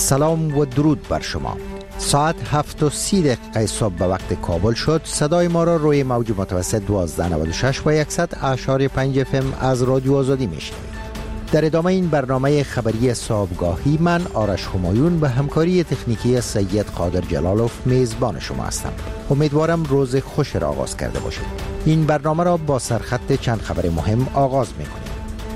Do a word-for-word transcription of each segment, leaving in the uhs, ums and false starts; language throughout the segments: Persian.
سلام و درود بر شما. ساعت هفت و سی دقیقه صبح به وقت کابل شد. صدای ما را روی موج متوسط دوازده نود و شش و صد اعشاری پنج اف ام از رادیو آزادی میشنوید. در ادامه این برنامه خبری صبحگاهی من آرش همایون به همکاری تکنیکی سید قادر جلالوف میزبان شما هستم. امیدوارم روز خوش را آغاز کرده باشید. این برنامه را با سرخط چند خبر مهم آغاز میکنیم.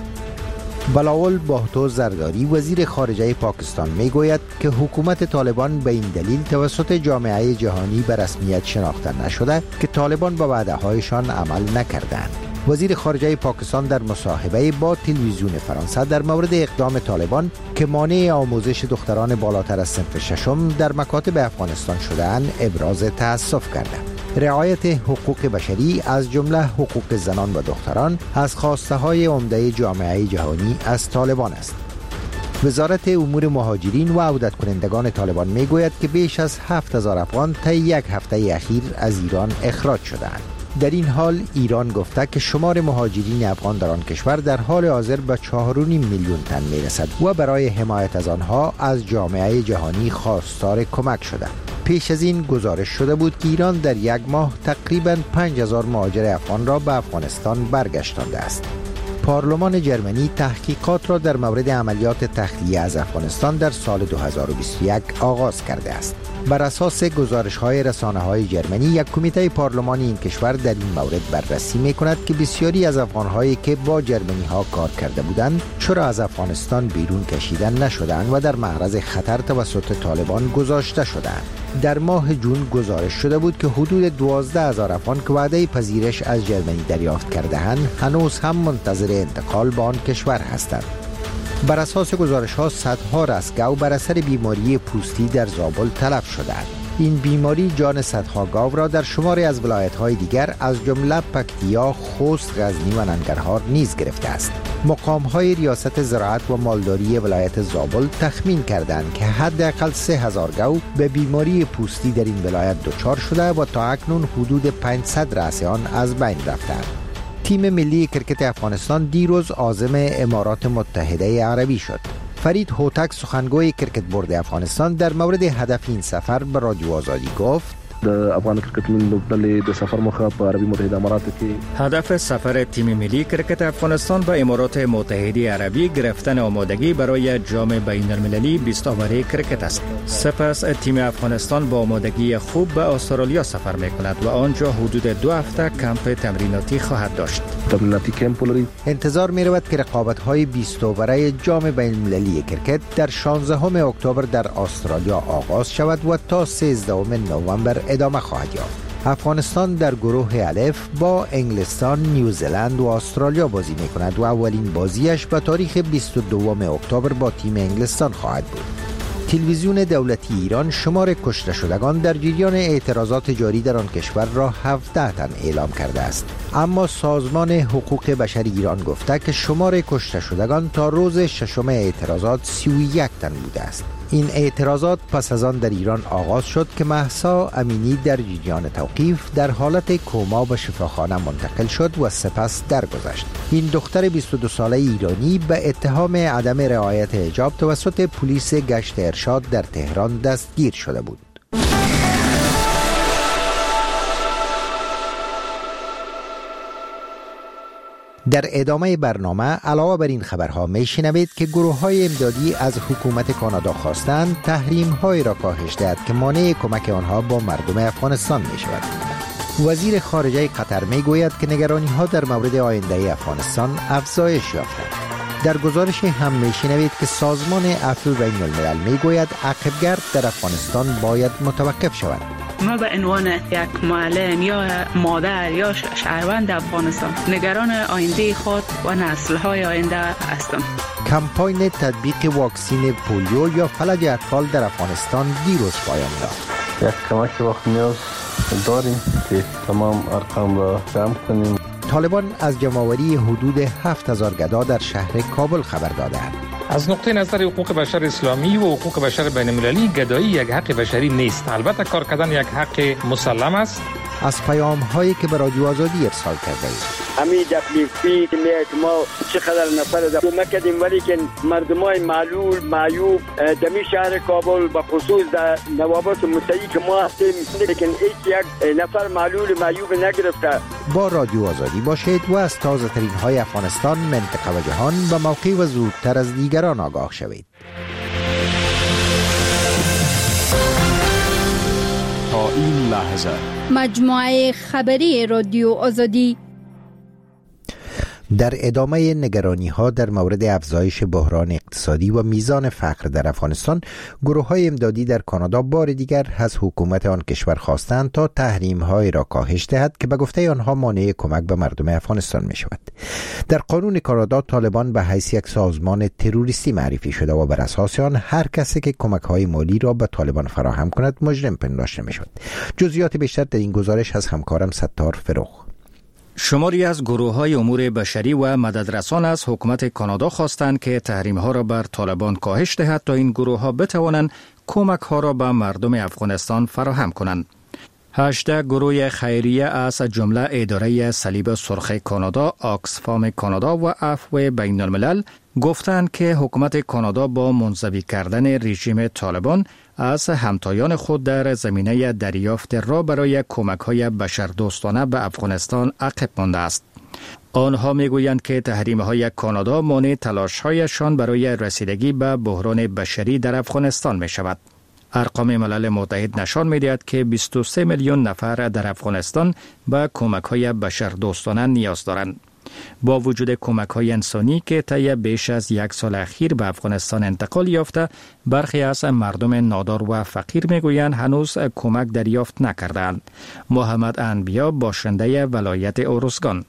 بلاول باهتو زرداری وزیر خارجه پاکستان میگوید که حکومت طالبان به این دلیل توسط جامعه جهانی به رسمیت شناخته نشده که طالبان با وعده‌هایشان عمل نکردند. وزیر خارجه پاکستان در مصاحبه با تلویزیون فرانسه در مورد اقدام طالبان که مانع آموزش دختران بالاتر از صنف ششم در مکاتب افغانستان شده‌اند ابراز تأسف کرده. رعایت حقوق بشری از جمله حقوق زنان و دختران از خواسته های عمده جامعه جهانی از طالبان است. وزارت امور مهاجرین و عودت کنندگان طالبان می گوید که بیش از هفت هزار افغان طی یک هفته اخیر از ایران اخراج شدند. در این حال ایران گفته که شمار مهاجرین افغان در آن کشور در حال حاضر به چهار و نیم میلیون تن می رسد و برای حمایت از آنها از جامعه جهانی خواستار کمک شده. پیش از این گزارش شده بود که ایران در یک ماه تقریباً پنج هزار مهاجر افغان را به افغانستان برگشتانده است. پارلمان جرمنی تحقیقات را در مورد عملیات تخلیه از افغانستان در سال دو هزار و بیست و یک آغاز کرده است. بر اساس گزارش‌های رسانه‌های جرمنی، یک کمیته پارلمانی این کشور در این مورد بررسی می‌کند که بسیاری از افغان‌هایی که با جرمنی‌ها کار کرده بودند چرا از افغانستان بیرون کشیده نشدند و در معرض خطر توسط طالبان گذاشته شدند. در ماه جون گزارش شده بود که حدود دوازده هزار افغان که وعده پذیرش از جرمنی دریافت کرده‌اند هنوز هم منتظر انتقال به آن کشور هستند. بر اساس گزارش‌ها صدها رستگاو بر اثر بیماری پوستی در زابل تلف شدند. این بیماری جان صدها گاو را در شماری از ولایت‌های دیگر از جمله پکتیا، خوست، غزنی و ننگرهار نیز گرفته است. مقام‌های ریاست زراعت و مالداری ولایت زابل تخمین کردند که حداقل سه هزار گاو به بیماری پوستی در این ولایت دچار شده و تا اکنون حدود پانصد رأس آن از بین رفتند. تیم ملی کرکت افغانستان دیروز عازم امارات متحده عربی شد. فرید هوتک سخنگوی کرکت بورد افغانستان در مورد هدف این سفر به رادیو آزادی گفت: د افغان کرکټ ملي لوبډلې د سفر موخه په عربي متحده اماراتو کې هدف سفر تیم ملی کرکت افغانستان به امارات متحده عربی گرفتن آمادگی برای جام بین المللی بیست اوور کرکت است. سپس تیم افغانستان با آمادگی خوب به استرالیا سفر می‌کند و آنجا حدود دو هفته کمپ تمریناتی خواهد داشت. تمریناتی کمپ لري. انتظار می‌رود که رقابت‌های بیست اوره جام بین المللی کرکت در شانزدهم اکتبر در استرالیا آغاز شود و تا سیزدهم نوامبر ادامه خواهد یافت. افغانستان در گروه الف با انگلستان، نیوزلند و استرالیا بازی می‌کند و اولین بازیش به تاریخ بیست و دوم اکتبر با تیم انگلستان خواهد بود. تلویزیون دولتی ایران شمار کشته شدگان در جریان اعتراضات جاری در آن کشور را هفده تن اعلام کرده است، اما سازمان حقوق بشر ایران گفته که شمار کشته شدگان تا روز ششم اعتراضات سی و یک تن بوده است. این اعتراضات پس از آن در ایران آغاز شد که مهسا امینی در جریان توقیف در حالت کما به شفاخانه منتقل شد و سپس درگذشت. این دختر بیست و دو ساله ایرانی به اتهام عدم رعایت حجاب توسط پلیس گشت ارشاد در تهران دستگیر شده بود. در ادامه برنامه علاوه بر این خبرها میشنوید که گروه‌های امدادی از حکومت کانادا خواستند تحریم‌های را کاهش دهد که مانع کمک آنها با مردم افغانستان می‌شود. وزیر خارجه قطر میگوید که نگرانی‌ها در مورد آینده افغانستان افزایش یافته. در گزارش هم میشنوید که سازمان عفو بین الملل میگوید عقبگرد در افغانستان باید متوقف شود. ما به عنوان یک معلم یا مادر یا شهروند افغانستان نگران آینده خود و نسل‌های آینده هستم. کمپاین تطبیق واکسین پولیو یا فلج اطفال در افغانستان دیروز پایان یافت. یک کمک وقت نیاز داریم که تمام ارقام را جمع کنیم. طالبان از جمع‌آوری حدود هفت هزار گدا در شهر کابل خبر دادند. از نقطه نظر حقوق بشر اسلامی و حقوق بشر بین المللی گدایی یک حق بشری نیست. البته کار کردن یک حق مسلم است. از پیام هایی که به رادیو آزادی ارسال کرده اید. همین دفلیفی که میاد ما چقدر نفر در کمک کردیم، ولی که مردمای معلول معیوب دمی شهر کابل به خصوص در نوابات متحی که ما هستیم، لیکن هیچ یک نفر معلول معیوب نگرفته. با رادیو آزادی باشید و از تازه ترین های افغانستان، منطقه و جهان به موقع و زودتر از دیگران آگاه شوید. تا این لحظه مجموعه خبری رادیو آزادی. در ادامه نگرانی ها در مورد افزایش بحران اقتصادی و میزان فقر در افغانستان، گروه های امدادی در کانادا بار دیگر از حکومت آن کشور خواستند تا تحریم های را کاهش دهد که به گفته آنها مانع کمک به مردم افغانستان می شود. در قانون کانادا طالبان به حیث یک سازمان تروریستی معرفی شده و بر اساس آن هر کسی که کمک های مالی را به طالبان فراهم کند مجرم پنداشته می شود. جزئیات بیشتر در این گزارش از همکارم ستار فروخ. شماری از گروه‌های امور بشری و مددرسان از حکومت کانادا خواستند که تحریم‌ها را بر طالبان کاهش دهد تا این گروه‌ها بتوانند کمک‌ها را به مردم افغانستان فراهم کنند. هشده گروه خیریه از جمله اداره صلیب سرخ کانادا، آکسفام کانادا و عفو بین الملل گفتند که حکومت کانادا با منزوی کردن رژیم طالبان از همتایان خود در زمینه دریافت را برای کمک‌های بشردوستانه به افغانستان عقب مانده است. آنها میگویند که تحریم‌های کانادا مانع تلاش‌هایشان برای رسیدگی به بحران بشری در افغانستان می‌شود. ارقام ملل متحد نشان می‌دهد که بیست و سه میلیون نفر در افغانستان به کمک‌های بشردوستانه نیاز دارند. با وجود کمک‌های انسانی که طی بیش از یک سال اخیر به افغانستان انتقال یافته، برخی از مردم نادار و فقیر میگویند هنوز کمک دریافت نکردند. محمد انبیا باشنده ولایت اورزگان: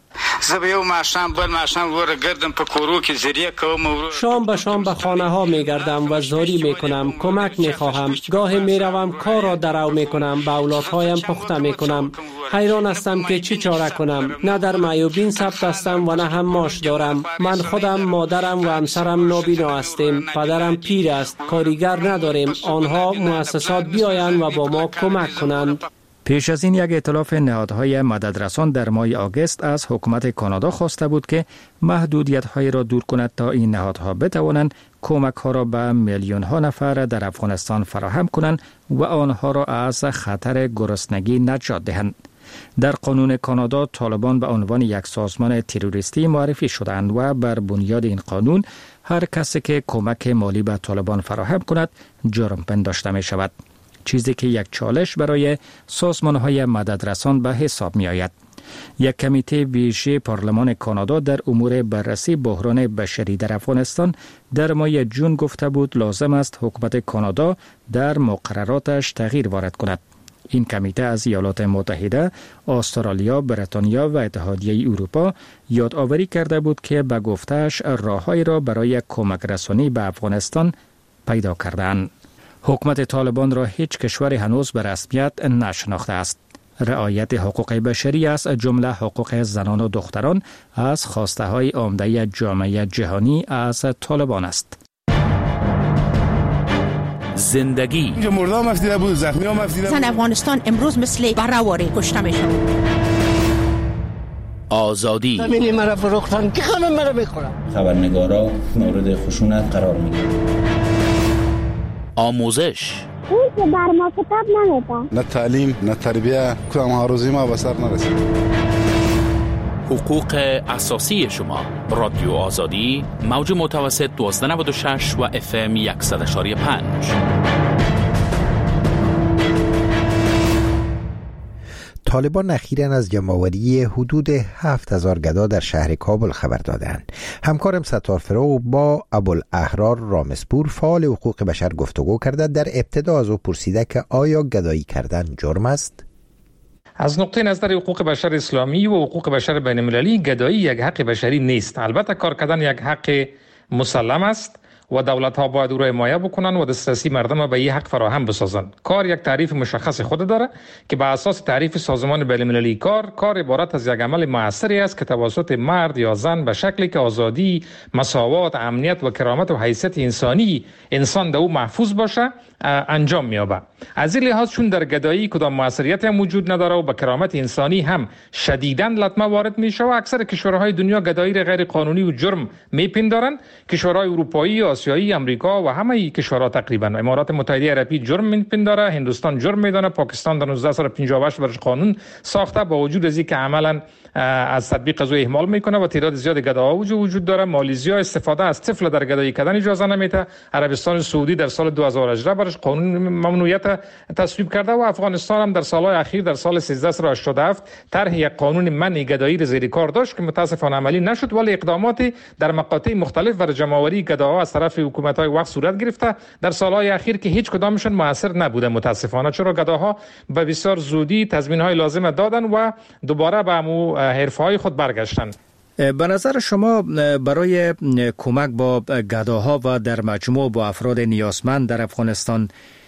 شام به شام به خانه ها می گردم و زاری می کنم، کمک می خواهم. گاهی می روم کار را درو می کنم، به اولادهایم پخته می کنم. حیران هستم که چی چاره کنم. نه در معیوبین ثبت هستم و نه هم معاش دارم. من خودم، مادرم و همسرم نابینا هستیم. پدرم پیر است. کارگر نداریم. آنها مؤسسات بیایند و با ما کمک کنند. پیش از این یک ائتلاف نهادهای مددرسان در ماه آگوست از حکومت کانادا خواسته بود که محدودیت‌های را دور کند تا این نهادها بتوانند کمک‌ها را به میلیون‌ها نفر در افغانستان فراهم کنند و آنها را از خطر گرسنگی نجات دهند. در قانون کانادا طالبان به عنوان یک سازمان تروریستی معرفی شدند و بر بنیاد این قانون هر کسی که کمک مالی به طالبان فراهم کند جرم پنداشته می شود، چیزی که یک چالش برای سازمان‌های مددرسان به حساب می آید. یک کمیته ویژه پارلمان کانادا در امور بررسی بحران بشری در افغانستان در ماه جون گفته بود لازم است حکومت کانادا در مقرراتش تغییر وارد کند. این کمیته از ایالات متحده، استرالیا، بریتانیا و اتحادیه اروپا یادآوری کرده بود که به گفته‌اش راه‌هایی را برای کمک رسانی به افغانستان پیدا کردند. حکومت طالبان را هیچ کشور هنوز به رسمیت نشناخته است. رعایت حقوق بشری از جمله حقوق زنان و دختران از خواسته های عمده جامعه جهانی از طالبان است. زندگی مردم مفتیده بود، زخمی ها مفتیده بود. زن افغانستان امروز مثل برهواری کشته میشن. آزادی همینی مرا فروختن که همه مرا میخورن. خبرنگارا مورد خشونت قرار میگیرن. آموزش اون که بر ما کتاب نمیده. نه تعلیم نه تربیه، کدام ها روزی ما به سر نرسید. حقوق اساسی شما. رادیو آزادی، موج متوسط دوازده نود و شش و اف ام صد و یک و پنج. طالبان اخیراً از جمع‌آوری حدود هفت هزار گدا در شهر کابل خبر دادند. همکارم ستار فرو با ابوالاحرار رامسپور فعال حقوق بشر گفتگو کرده. در ابتدا از او پرسیده که آیا گدایی کردن جرم است؟ از نقطه نظر حقوق بشر اسلامی و حقوق بشر بین المللی گدایی یک حق بشری نیست. البته کار کردن یک حق مسلم است و دولت ها باید او را حمایت بکنن و دسترسی مردم به این حق فراهم بسازند. کار یک تعریف مشخص خود داره که به اساس تعریف سازمان بین المللی کار کار عبارت از یک عمل مؤثری است که توسط مرد یا زن به شکلی که آزادی، مساوات، امنیت و کرامت و حیثیت انسانی انسان در او محفوظ باشه انجام می‌یابد. از این لحاظ چون در گدایی کدام موثریتی هم وجود نداره و به کرامت انسانی هم شدیداً لطمه وارد میشه و اکثر کشورهای دنیا گدایی را غیر قانونی و جرم میپندارند. کشورهای اروپایی، آسیایی، امریکا و همه کشورها تقریبا. امارات متحده عربی جرم میپنداره، هندوستان جرم میدانه، پاکستان در نوزده سال پنجاه و هشت برش قانون ساخته با وجود از اینکه عملاً از تطبیق قضایی اهمال میکنه و تعداد زیاد گداها وجود داره. مالزی استفاده از طفل در گدایی کردن اجازه نمیده. عربستان سعودی در سال دو هزار و هجده برش قانون ممنوعیت تصویب کرده و افغانستان هم در سالهای اخیر در سال سیزده هشتاد و هفت طرح یک قانون منع گدایی را زیر کار داشت که متاسفانه عملی نشد، ولی اقداماتی در مقاطع مختلف برای جمع‌آوری گداها از طرف حکومت‌های وقت صورت گرفته در سالهای اخیر که هیچ کدامشون موثر نبوده متاسفانه، چرا گداها به بسیار زودی تضمین‌های لازم دادن و دوباره به همون حرفه‌های خود برگشتن. به نظر شما برای کمک با گداها و در مجموع با افراد نیازمند در افغانستان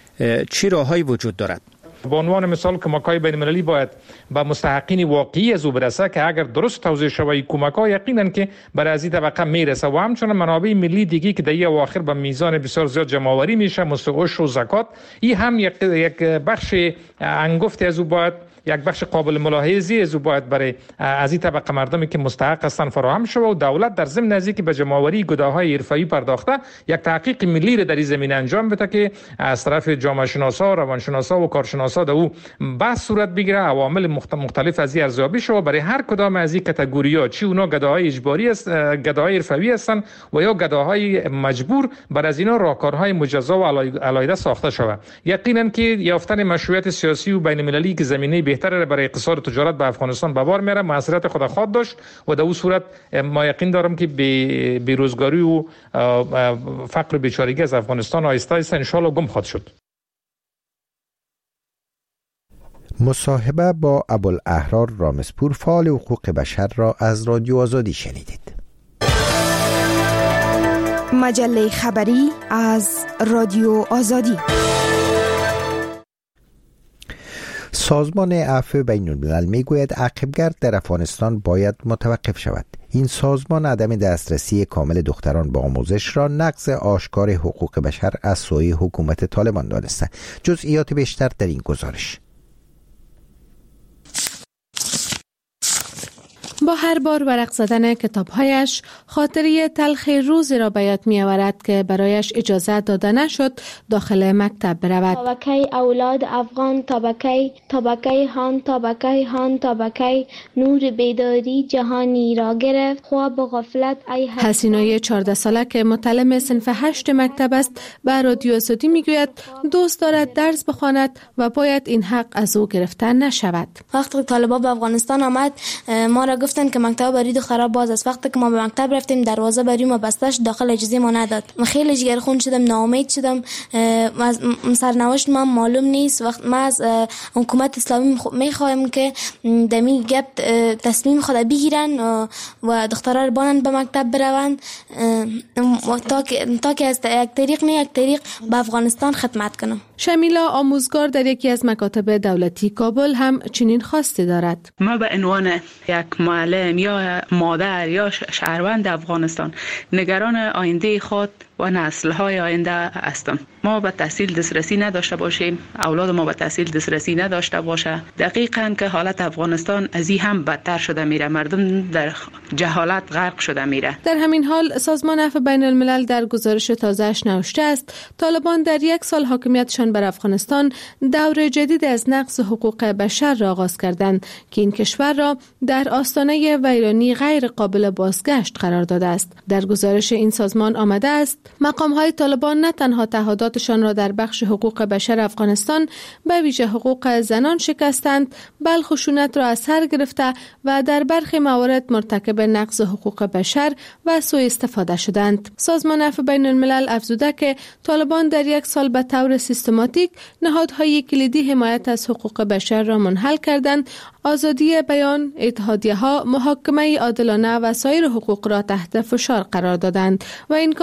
چی راه‌هایی وجود دارد؟ به عنوان مثال کمک‌های بین‌المللی باید به مستحقین واقعی از او برسه که اگر درست توزیع شود کمک‌ها یقیناً که برای از این طبقه میرسه و همچنین منابع ملی دیگه که در این اواخر به میزان بسیار زیاد جمع‌آوری میشه مثل عشر و زکات، این هم یک یک بخش انگفتی از او باید یک بخش قابل ملاحظه‌ای از او باید برای از این طبقه مردمی که مستحق هستند فراهم شود و دولت در ضمن از اینکه به جمع‌آوری گداهای حرفه‌ای پرداخته یک تحقیق ملی را در این زمینه انجام بده که از طرف جامعه شناسا، روانشناسا و کارشناسا در او بحث صورت بگیره، عوامل مختلف از این ارزیابی شود برای هر کدام از این کاتگوری‌ها، چی اونا گداهای اجباری است، گداهای حرفه‌ای هستند و یا گداهای مجبور، بر از اینا راهکارهای مجزا و علیحده ساخته شود. یقینا که یافتن مشروعیت سیاسی و بین‌المللی که زمینه بهتر برای اقتصاد تجارت به افغانستان به بار میاره، موثریت خود خواهد داشت و در اون صورت ما یقین دارم که بیروزگاری و فقر و بیچارگی از افغانستان آهسته آهسته ان شاءالله گم خواهد شد. مصاحبه با ابوالاحرار رامزپور فعال حقوق بشر را از رادیو آزادی شنیدید. مجله خبری از رادیو آزادی. سازمان عفو بین الملل میگوید عقبگرد در افغانستان باید متوقف شود. این سازمان عدم دسترسی کامل دختران به آموزش را نقض آشکار حقوق بشر از سوی حکومت طالبان دانسته. جزئیات بیشتر در این گزارش. با هر بار ورق زدن کتابهایش خاطره تلخ روزی را به یاد می آورد که برایش اجازه داده نشد داخل مکتب برود. طبقه اولاد افغان، طبقه طبقه هان، طبقه هان، طبقه نور بیداری جهانی را گرفت. خواب غفلت ای حسینای چهارده ساله که متعلم صنف هشت مکتب است به رادیو آزادی می گوید دوست دارد درس بخواند و باید این حق از او گرفته نشود. وقتی طالبان به افغانستان آمد ما را گفتن که مکتب برای دخترها باز است. وقتی که ما به مکتب رفتیم دروازه برای ما بسته شد، داخل اجازه ما نداد. من خیلی جگرخون شدم، ناامید شدم. سرنوشت من معلوم نیست. وقت ما از حکومت اسلامی میخوایم که دمی گپ تصمیم خود بگیرن و دخترها رو بانن به مکتب بروند تا که تا که از یک طریق نه یک طریق به افغانستان خدمت کنم. شمیلا آموزگار در یکی از مکاتب دولتی کابل هم چنین خواسته دارد. ما به عنوان یک معلم یا مادر یا شهروند افغانستان نگران آینده خود و نسل‌های آینده هستم. ما به تحصیل دسترسی نداشته باشیم، اولاد ما به تحصیل دسترسی نداشته باشه، دقیقاً که حالت افغانستان از این هم بدتر شده میره، مردم در جهالت غرق شده میره. در همین حال سازمان عفو بین الملل در گزارش تازه‌اش نوشته است طالبان در یک سال حاکمیتشان بر افغانستان دور جدید از نقض حقوق بشر را آغاز کردند که این کشور را در آستانه ویرانی غیر قابل بازگشت قرار داده است. در گزارش این سازمان آمده است مقام‌های طالبان نه تنها تعهداتشان را در بخش حقوق بشر افغانستان به ویژه حقوق زنان شکستند، بل خشونت را از سر گرفته و در برخی موارد مرتکب نقض حقوق بشر و سوء استفاده شدند. سازمان عفو بین الملل افزوده که طالبان در یک سال به طور سیستماتیک نهادهای کلیدی حمایت از حقوق بشر را منحل کردند، آزادی بیان، اتحادیه‌ها، محاکمه عادلانه و سایر حقوق را تحت فشار قرار دادند و این کار سبب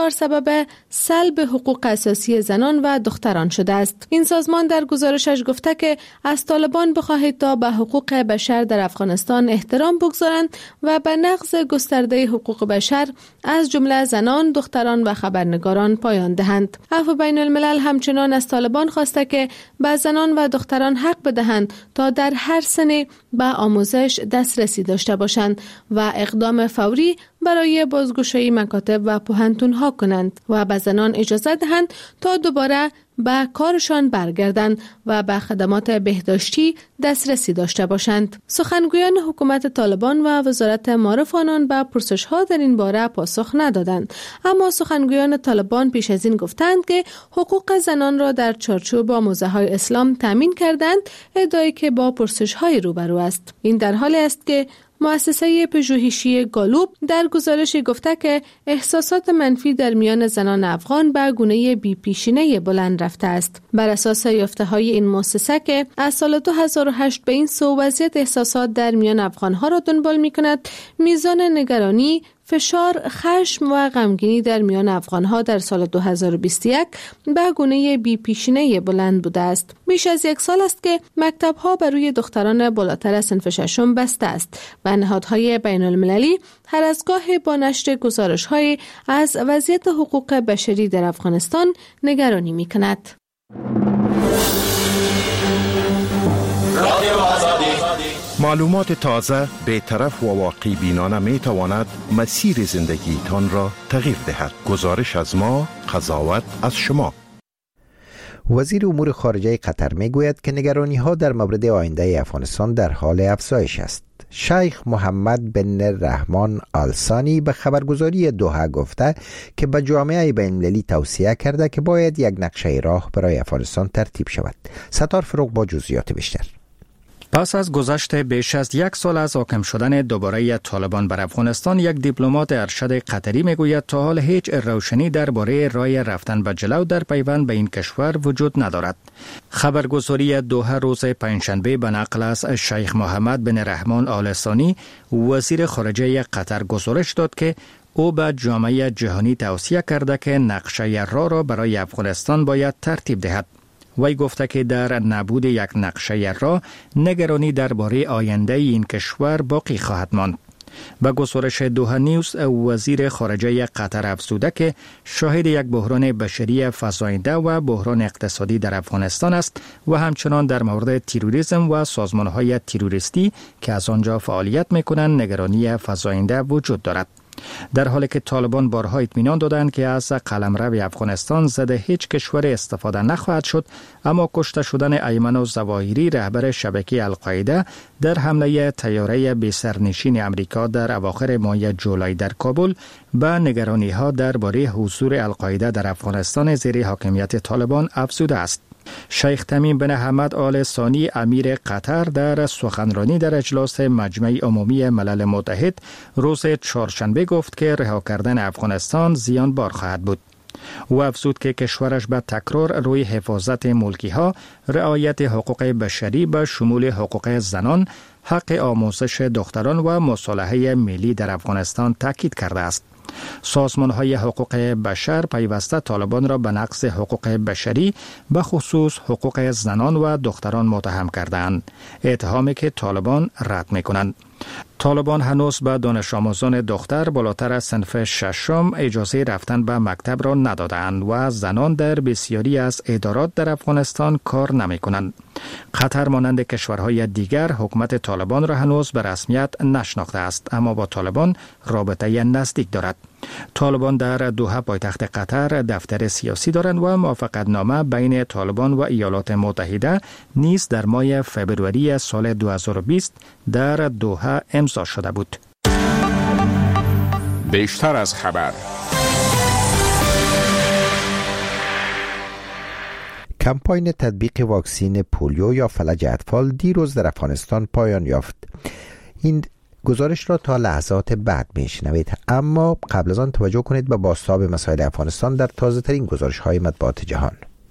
به سلب حقوق اساسی زنان و دختران شده است. این سازمان در گزارشش گفته که از طالبان بخواهید تا به حقوق بشر در افغانستان احترام بگذارند و به نقض گسترده حقوق بشر از جمله زنان، دختران و خبرنگاران پایان دهند. عفو بین الملل همچنان از طالبان خواسته که به زنان و دختران حق بدهند تا در هر سنی به آموزش دسترسی داشته باشند و اقدام فوری برای بازگشایی مکاتب و پوهنتون‌ها کنند و به زنان اجازه دهند تا دوباره به کارشان برگردند و به خدمات بهداشتی دسترسی داشته باشند. سخنگویان حکومت طالبان و وزارت معارف آنان به پرسش‌ها در این باره پاسخ ندادند، اما سخنگویان طالبان پیش از این گفتند که حقوق زنان را در چارچوب آموزه‌های اسلام تامین کردند، ادعایی که با پرسش‌های روبرو است. این در حالی است که مؤسسه پژوهشی گالوب در گزارشی گفته که احساسات منفی در میان زنان افغان به گونه بی پیشینه بلند رفته است. بر اساس یافته‌های این مؤسسه که از سال دو هزار و هشت به این سو وضعیت احساسات در میان افغان‌ها را دنبال می‌کند، میزان نگرانی، فشار، خشم و غمگینی در میان افغان‌ها در سال دو هزار و بیست و یک به گونه بی پیشینه بلند بوده است. بیش از یک سال است که مکتب‌ها بر روی دختران بالاتر از صنف ششم بسته است و نهادهای بین المللی هر از گاهی با نشر گزارش‌های از وضعیت حقوق بشری در افغانستان نگرانی می‌کند. معلومات تازه، بی‌طرف و واقعی بینانه می تواند مسیر زندگی تان را تغییر دهد. گزارش از ما، قضاوت از شما. وزیر امور خارجه قطر می گوید که نگرانی ها در مورد آینده افغانستان در حال افزایش است. شیخ محمد بن رحمان آل ثانی به خبرگزاری دوحه گفته که به جامعه بین‌المللی توصیه کرده که باید یک نقشه راه برای افغانستان ترتیب شود. ستار فروغ با جزئیات بیشتر. پس از گذشت بیش از یک سال از حاکم شدن دوباره طالبان بر افغانستان، یک دیپلمات ارشد قطری میگوید تا حال هیچ روشنی درباره راه رفتن به جلو در پیوند به این کشور وجود ندارد. خبرگزاری دوحه روز پنجشنبه به نقل از شیخ محمد بن رحمان آل ثانی وزیر خارجه قطر گزارش داد که او به جامعه جهانی توصیه کرده که نقشه راه را برای افغانستان باید ترتیب دهد. وی گفته که در نبود یک نقشه راه، نگرانی درباره آینده این کشور باقی خواهد ماند. به گزارش دوحه نیوز، وزیر خارجه قطر افزوده که شاهد یک بحران بشری فزاینده و بحران اقتصادی در افغانستان است و همچنان در مورد تروریسم و سازمان‌های تروریستی که از آنجا فعالیت می‌کنند نگرانی فزاینده وجود دارد. در حالی که طالبان بارها اطمینان دادند که از قلمرو افغانستان ضد هیچ کشور استفاده نخواهد شد، اما کشته شدن ایمن الظواهری رهبر شبکه القاعده در حمله طیاره بی سرنشین امریکا در اواخر ماه جولای در کابل به نگرانی‌ها درباره حضور القاعده در افغانستان زیر حاکمیت طالبان افزوده است. شیخ تمیم بن حمد آل ثانی امیر قطر در سخنرانی در اجلاس مجمع عمومی ملل متحد روز چهارشنبه گفت که رها کردن افغانستان زیان بار خواهد بود. او افزود که کشورش به تکرار روی حفاظت ملکی ها، رعایت حقوق بشری به شمول حقوق زنان، حق آموزش دختران و مصالحه ملی در افغانستان تاکید کرده است. سازمان‌های حقوق بشر پیوسته طالبان را به نقض حقوق بشری به خصوص حقوق زنان و دختران متهم کردند، اتهامی که طالبان رد می‌کنند. طالبان هنوز به دانش آموزان دختر بالاتر از صنف ششم اجازه رفتن به مکتب را ندادند و زنان در بسیاری از ادارات در افغانستان کار نمی کنند. قطر مانند کشورهای دیگر حکومت طالبان را هنوز به رسمیت نشناخته است، اما با طالبان رابطه نزدیک دارد. طالبان در دوحه پایتخت قطر دفتر سیاسی دارند و موافقت نامه بین طالبان و ایالات متحده نیز در ماه فبروری سال دو هزار و بیست در دوحه امضا شده بود. بیشتر از خبر. کمپاین تطبیق واکسین پولیو یا فلج اطفال دیروز در افغانستان پایان یافت. این گزارش را تا لحظات بعد میشنوید، اما قبل از آن توجه کنید به بازتاب مسائل افغانستان در تازه ترین گزارش های مطبوعات جهان.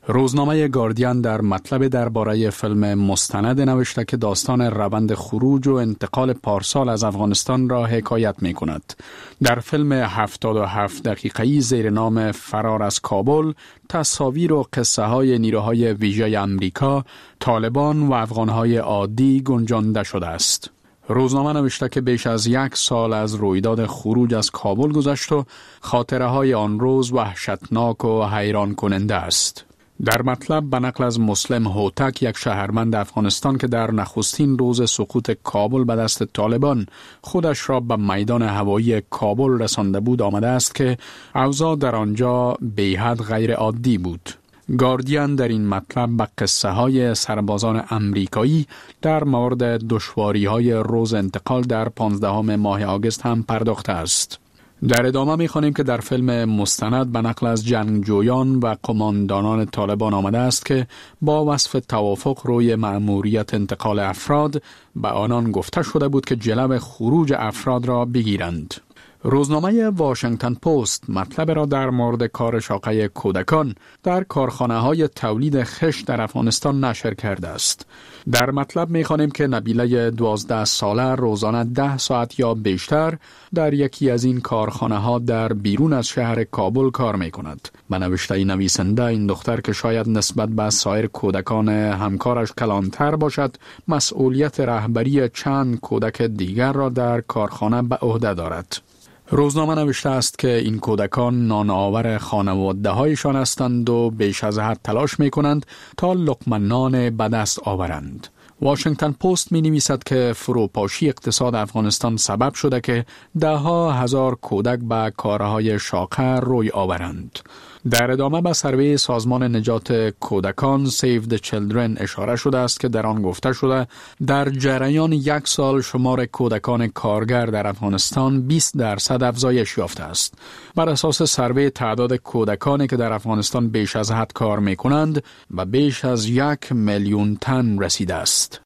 روزنامه گاردین در مطلب درباره فیلم مستند نوشته که داستان روند خروج و انتقال پارسال از افغانستان را حکایت می کند. در فیلم هفتاد و هفت دقیقه‌ای زیر نام فرار از کابل، تصاویر و قصه های نیروهای ویژه امریکا، طالبان و افغانهای عادی گنجانده شده است. روزنامه نوشته که بیش از یک سال از رویداد خروج از کابل گذشت و خاطره های آن روز وحشتناک و حیران کننده است. در مطلب به نقل از مسلم هوتک، یک شهروند افغانستان که در نخستین روز سقوط کابل به دست طالبان خودش را به میدان هوایی کابل رسانده بود، آمده است که اوضاع در آنجا بی‌حد غیر عادی بود. گاردین در این مطلب به قصه های سربازان امریکایی در مورد دشواری های روز انتقال در پانزدهم ماه آگوست هم پرداخته است. در ادامه می خوانیم که در فیلم مستند به نقل از جنگجویان و قماندانان طالبان آمده است که با وصف توافق روی مأموریت انتقال افراد به آنان گفته شده بود که جلو خروج افراد را بگیرند. روزنامه واشنگتن پست مطلب را در مورد کار شاقه کودکان در کارخانه های تولید خشت در افغانستان نشر کرده است. در مطلب می خوانیم که نبیله دوازده ساله روزانه ده ساعت یا بیشتر در یکی از این کارخانه ها در بیرون از شهر کابل کار می کند. به نوشته نویسنده، این دختر که شاید نسبت به سایر کودکان همکارش کلانتر باشد، مسئولیت رهبری چند کودک دیگر را در کارخانه به عهده دارد. روزنامه نوشته است که این کودکان نان آور خانواده هایشان هستند و بیش از حد تلاش می کنند تا لقمه نان به دست آورند. واشنگتن پست می نویسد که فروپاشی اقتصاد افغانستان سبب شده که ده ها هزار کودک به کارهای شاقه روی آورند. در ادامه به سروی سازمان نجات کودکان Save the Children اشاره شده است که در آن گفته شده در جریان یک سال شمار کودکان کارگر در افغانستان بیست درصد افزایش یافته است. بر اساس سروی تعداد کودکانی که در افغانستان بیش از حد کار می کنند و بیش از یک میلیون تن رسیده است.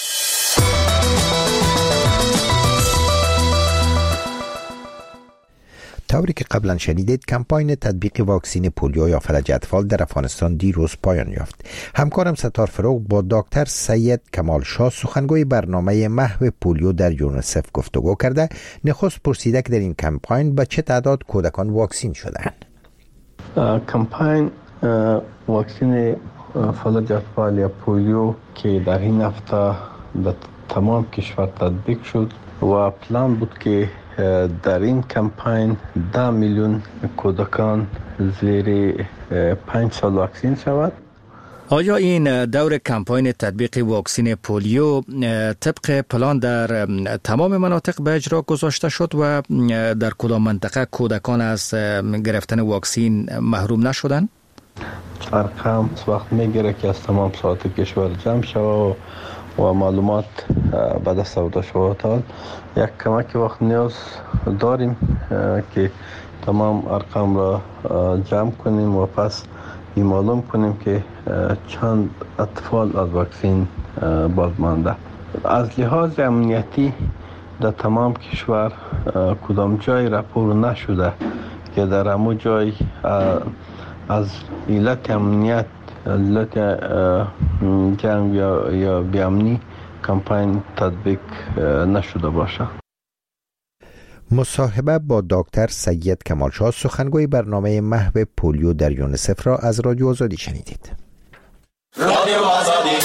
طوری که قبلا شنیدید، کمپاین تطبیق واکسین پولیو یا فلج اطفال در افغانستان دیروز پایان یافت. همکارم ستار فروغ با دکتر سید کمال شاه، سخنگوی برنامه محو پولیو در یونیسف گفتگو کرده. نخست پرسیده که در این کمپاین به چه تعداد کودکان واکسین شدند. کمپاین واکسین فلج اطفال یا پولیو که در این هفته به تمام کشور تطبیق شد و پلان بود که در این کمپاین ده میلیون کودکان زیر پنج سال واکسین شود. آیا این دور کمپاین تطبیق واکسین پولیو طبق پلان در تمام مناطق به اجرا گذاشته شد و در کدام منطقه کودکان از گرفتن واکسین محروم نشدند؟ ارقام وقت میگیره که از تمام ساعت کشور جمع شود و معلومات به دست آورده شود. یک کمک وقت نیاز داریم که تمام ارقام را جمع کنیم و پس این معلوم کنیم که چند اطفال از واکسین باز مانده. از لحاظ امنیتی در تمام کشور کدام جای راپور نشده که در همو جای از علت امنیت، علت جنگ یا یا بیامنی کمپاین تطبیق نشده باشه. مصاحبه با دکتر سید کمال شاه، سخنگوی برنامه محو پولیو در یونیسف را از رادیو آزادی شنیدید. رادیو آزادی.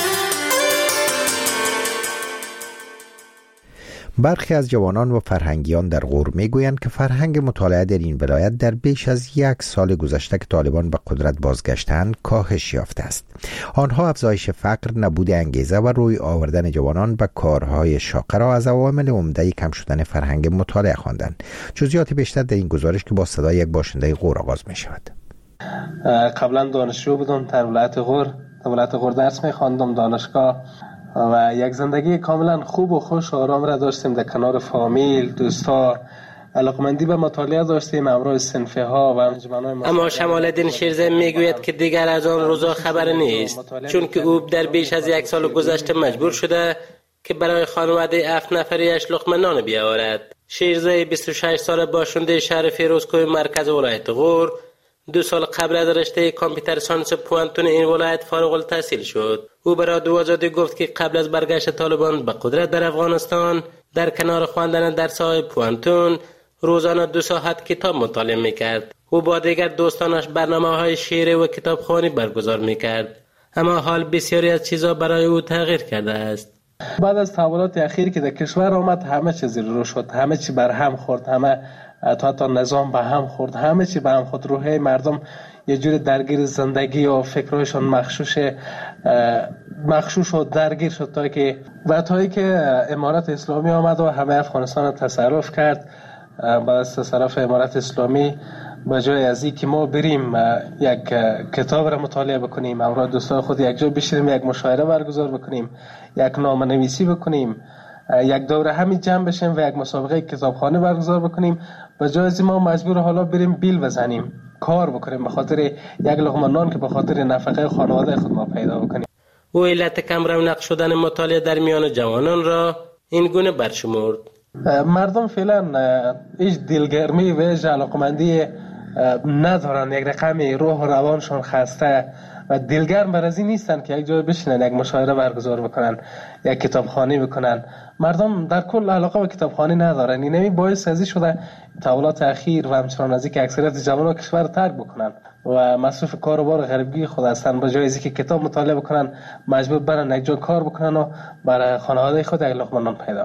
برخی از جوانان و فرهنگیان در غور میگویند که فرهنگ مطالعه در این ولایت در بیش از یک سال گذشته که طالبان به قدرت بازگشتند کاهش یافته است. آنها افزایش فقر، نبود انگیزه و روی آوردن جوانان به کارهای شاقه را از عوامل عمده کم شدن فرهنگ مطالعه خواندند. جزئیات بیشتر در این گزارش که با صدای یک باشنده غور آغاز می شود. قبلا دانشجو بودم در ولایت غور، در ولایت غور درس می خواندم دانشگاه و یک زندگی کاملا خوب و خوش و آرام را داشتیم در کنار فامیل، دوستا، علاقمندی به مطالعه داشتیم، امروز صنفه ها و انجمن‌های. اما شمال الدین شیرزه میگوید که دیگر از آن روزا خبر نیست، چون که او در بیش از یک سال گذشته مجبور شده که برای خانواده هفت نفریش لقمه نان بیاورد. شیرزه بیست و شش ساله باشنده شهر فیروزکوه مرکز ولایت غور دو سال قبل از رشته کامپیوتر ساینس پوانتون این ولایت فارغ التحصیل شد. او برای رادیو آزادی گفت که قبل از برگشت طالبان به قدرت در افغانستان در کنار خواندن درس‌های پوانتون روزانه دو ساعت کتاب مطالعه می‌کرد. او با دیگر دوستانش برنامه‌های شعری و کتابخوانی برگزار می‌کرد. اما حال بسیاری از چیزا برای او تغییر کرده است. بعد از تحولات اخیر که در کشور آمد همه چیز رو شد، همه چی بر هم خورد، همه تا تا نظام به هم خورد، همه چی به هم خورد. روحی مردم یه جور درگیر زندگی و فکرشون مخشوش مخشوش و درگیر شد تا که بعد تا که امارت اسلامی آمد و همه افغانستان رو تصرف کرد. بعد از تصرف امارت اسلامی به جای از این که ما بریم یک کتاب را مطالعه بکنیم، همراه دوستان خود یک جا بشینیم، یک مشاوره برگزار بکنیم، یک نامه نویسی بکنیم، یک دوره همین جمع بشیم و یک مسابقه کتابخانه برگزار بکنیم، به جای از ما مجبور حالا بریم بیل بزنیم، کار بکنیم به خاطر یک لقمه نان که به خاطر نفقه خانواده خود ما پیدا بکنیم. او علت کم رونق شدن مطالعه در میان جوانان را این گونه برشمرد. مردم فعلا هیچ دلگرمی و هیچ علاقمندی ندارن، یک رقم روح و روانشون خسته و دلگرم بر از این نیستن که یک جای بشینن، یک مشاوره برگزار بکنن، یک کتابخوانی بکنن. مردم در کل علاقه به کتابخوانی ندارن. اینمی باعث ازی شده تحولات اخیر و همچنان از اینکه اکثریت جوانان کشور ترک بکنن و مصروف کار و بار غریبگی خود هستن، به جای از اینکه کتاب مطالعه بکنن مجبور برن یک جا کار بکنن و برای خانواده خود یک لقمه نان پیدا.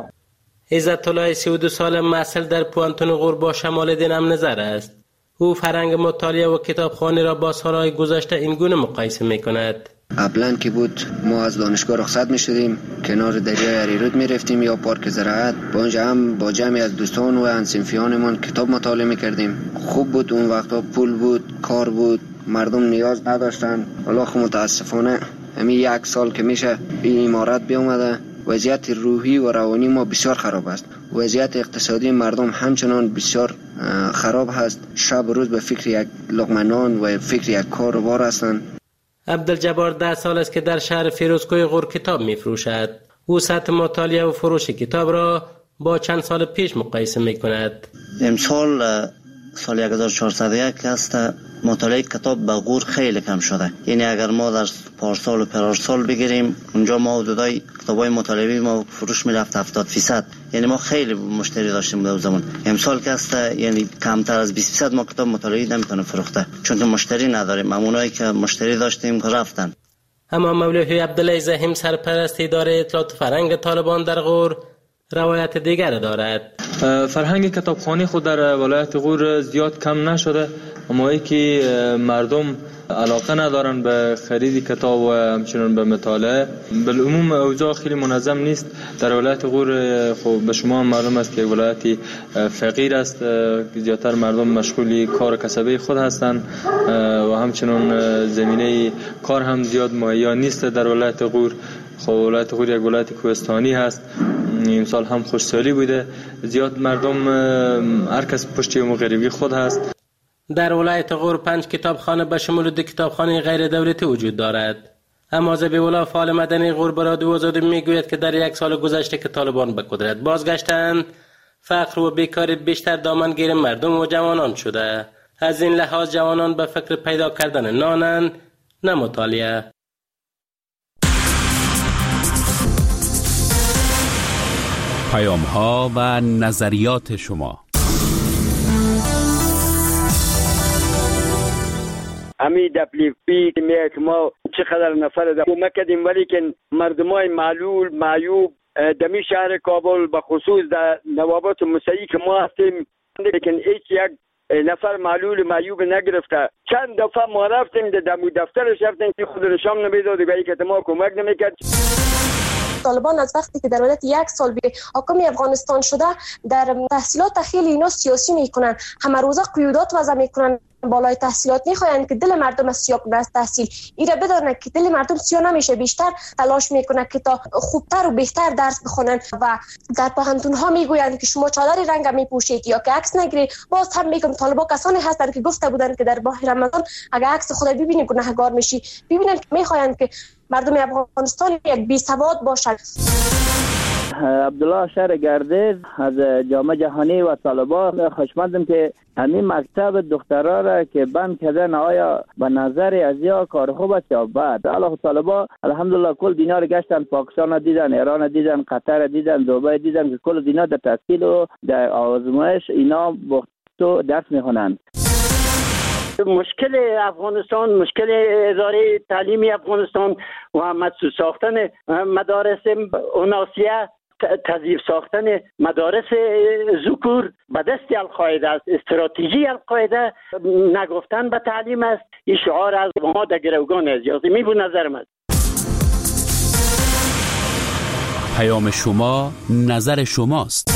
عزت الله سی و دو ساله محصل در پوانتون غور با شمال دینم نظر است. او فرهنگ مطالعه و کتابخوانی را با سالهای گذشته این گونه مقایسه می کند. قبلا که بود ما از دانشگاه رخصت می شدیم، کنار دریای اریرود می رفتیم یا پارک زراعت، با اونجا هم با جمعی از دوستان و همسنفیانمان کتاب مطالعه می کردیم. خوب بود اون وقتا، پول بود، کار بود، مردم نیاز نداشتن. ولی خب متاسفانه همین یک سال که میشه این امارت بیامده، وضعیت روحی و روانی ما بسیار خراب است. وضعیت اقتصادی مردم همچنان بسیار خراب هست. شب و روز به فکر یک لقمه نان و فکر یک کار و بار هستند. عبدالجبار ده سال است که در شهر فیروزکوه غور کتاب می فروشد. او سطح مطالعه و فروش کتاب را با چند سال پیش مقایسه می کند. امسال سال هزار و چهارصد و یک است مطالعه کتاب به غور خیلی کم شده. یعنی اگر ما در پارسال و پرارسال بگیریم، اونجا ما حدودای کتابای مطالعه ما فروش میرفت هفتاد درصد. یعنی ما خیلی مشتری داشتیم در زمان. امسال که است یعنی کمتر از بیست درصد ما کتاب مطالعه نمیتونه فروخته، چون که مشتری نداریم. همونایی که مشتری داشتیم که رفتن. اما مولوی عبدالله زحیم سرپرست اداره اطلاعات فرهنگ طالبان در غور روایت دیگر دارد. فرهنگ کتابخوانی خود در ولایت غور زیاد کم نشده، اما ای که مردم علاقه ندارن به خرید کتاب و همچنین به مطالعه. بالعموم اوضاع خیلی منظم نیست در ولایت غور. خب به شما هم معلوم است که ولایتی فقیر است، زیادتر مردم مشغول کار کسبی خود هستند و همچنین زمینه کار هم زیاد مهیا نیست در ولایت غور. خب ولایت غور یک ولایت کوهستانی هست. امسال هم خوشسالی بوده، زیاد مردم هر کس پشتی مغربی خود هست. در ولایت غور پنج کتابخانه به شمول دو کتابخانه غیر دولتی وجود دارد. اما ذبیح فعال مدنی غور به رادیو آزادی میگوید که در یک سال گذشته که طالبان به قدرت بازگشتند، فقر و بیکاری بیشتر دامنگیر مردم و جوانان شده. از این لحاظ جوانان به فکر پیدا کردن نانند، نه مطالعه. پیام ها و نظریات شما. امی دپلیفی که میگه که ما چقدر نفر در کمک کردیم، ولی که مردمای معلول معیوب دمی شهر کابل به خصوص در نوابات مسیحی که ما هستیم، لیکن هیچ یک نفر معلول معیوب نگرفته. چند دفعه ما رفتیم در دمو دفترش رفتیم که خود نشان نمیداد و که ما کمک نمیکرد. طالبان از وقتی که در مدت یک سال به حاکم افغانستان شده، در تحصیلات خیلی اینا سیاسی میکنن، همه روزه قیودات وضع میکنن، بالای تحصیلات میخواین که دل مردم سیاه کنه از تحصیل. ایره بدونه که دل مردم سیاه نمیشه، بیشتر تلاش میکنه که تا خوبتر و بهتر درس بخونن و در پوهنتون ها میگویند که شما چادر رنگ میپوشید یا که عکس نگیرید. باز هم میگم طالبا کسانی هستند که گفته بودن که در ماه رمضان اگه عکس خود ببینید گناهگار میشی. ببینن که میخواین که مردم افغانستان یک بی سواد باشند. عبدالله شهر گردیز از جامعه جهانی و طالبان خوشمندم که همین مکتب دخترها را که بند کردن آیا به نظر از یا کار خوب است یا بد. الله طالبان الحمدلله کل دنیا را گشتن، پاکستان را دیدن، ایران را دیدن، قطر را دیدن، دبی دیدن که کل دنیا در تحصیل و در آزمایش اینا بختو درس میخونند. مشکل افغانستان، مشکل اداره تعلیمی افغانستان و مدرسه ساختن مدارس اوناسیه، تضعیف ساختن مدارس ذکور به دست القاعده است. استراتژی القاعده نگفتن به تعلیم است. این شعار از ما در گروگان ازیازی می بود نظر من. پیام شما نظر شماست.